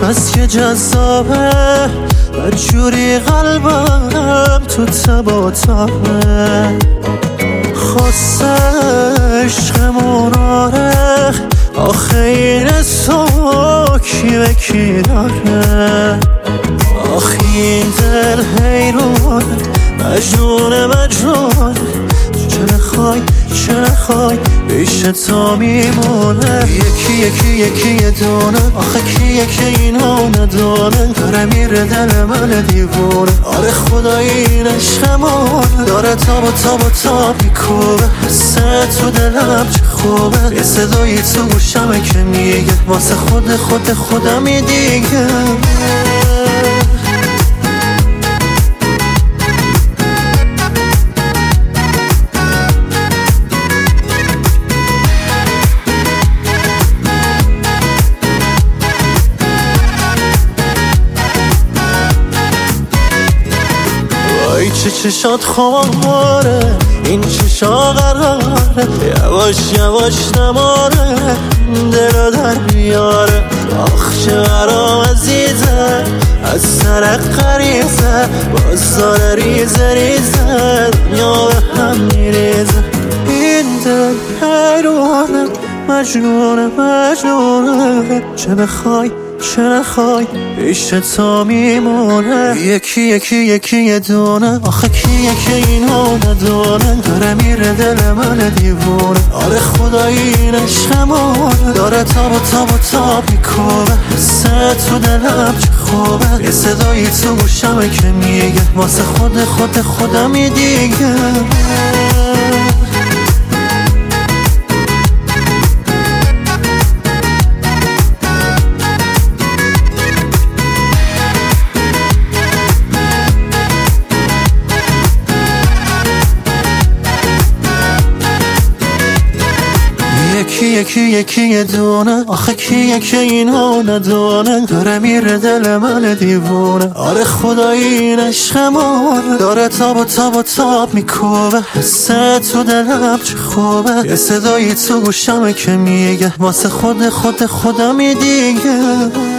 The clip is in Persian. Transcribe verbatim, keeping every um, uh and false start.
بس که جذابه بدجوری قلبم تو تب و تابه خواست عشقمون آره آخه این تو کی به کی داره آخه این دل حیرون مجنون مجنون چه نخوای چه نخوای پیش تا میمونه یکی یکی یکی یه دونه آخه کیه که اینو ندونه داره میره دل من دیوونه آره خدای این عشقمون داره تاب و تاب و تاب میکوبه حسه تو دلم چه خوبه یه صدایی تو گوشمه که میگه واسه خود خود خودمی دیگه چه چشات خماره این چشا قراره یواش یواش نماره دلو در بیاره آخ چه برام عزیزه از سر قریزه باز داره ریزه ریزه دنیا به هم میریزه این دل حیرونه مجنونه مجنونه چه بخوای چه نخوای پیش تا میمونه یکی یکی یکی یه دونه آخه کیه که اینو ندونه داره میره دل من دیوونه آره خدایی این عشقمون داره تاب و تاب و تاب میکوبه حسه تو دلم چه خوبه یه صدایی تو گوشمه که میگه واسه خود خود خودمی دیگه یکی یکی یکی یه دونه آخه کیه که اینو ندونه داره میره دل من دیوونه آره خدایی این عشقمون داره تاب و تاب و تاب میکوبه حسه تو دلم چه خوبه یه صدایی تو گوشمه که میگه واسه خود خود خودمی دیگه